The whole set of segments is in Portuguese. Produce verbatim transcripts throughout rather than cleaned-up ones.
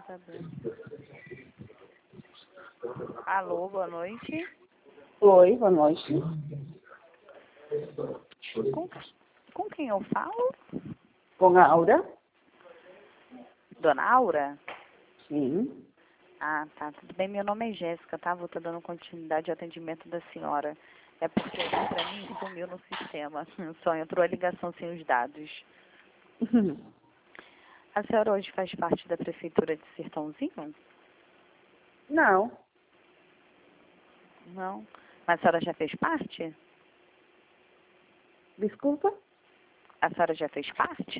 saber. Alô, boa noite. Oi, boa noite. Com, com quem eu falo? Com a Aura? Dona Aura? Sim. Ah, tá. Tudo bem. Meu nome é Jéssica, tá? Vou estar dando continuidade ao atendimento da senhora. É porque aqui pra mim sumiu no sistema. Só entrou a ligação sem os dados. A senhora hoje faz parte da prefeitura de Sertãozinho? Não. Não. Mas a senhora já fez parte? Desculpa? A senhora já fez parte?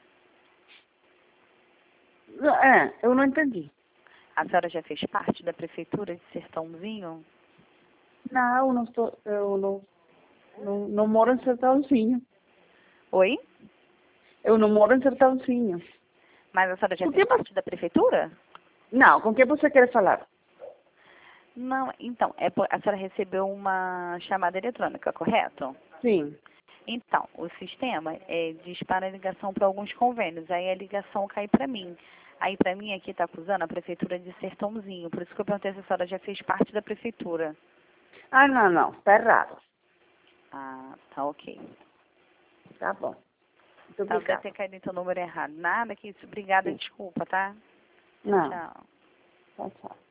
É, eu não entendi. A senhora já fez parte da prefeitura de Sertãozinho? Não, eu não estou, eu não, não, não moro em Sertãozinho. Oi? Eu não moro em Sertãozinho. Mas a senhora já Por fez que parte da prefeitura? Não, com quem você quer falar? Não, então, é por, a senhora recebeu uma chamada eletrônica, correto? Sim. Então, o sistema é, dispara a ligação para alguns convênios, aí a ligação cai para mim. Aí para mim aqui está acusando a prefeitura de Sertãozinho, por isso que eu perguntei se a senhora já fez parte da prefeitura. Ah, não, não, está errado. Ah, tá ok. Tá bom. Muito Tá, deve obrigada. ter caído então o número errado. Nada que isso, obrigada, Sim. desculpa, tá? Não. Tchau. Tchau, tchau.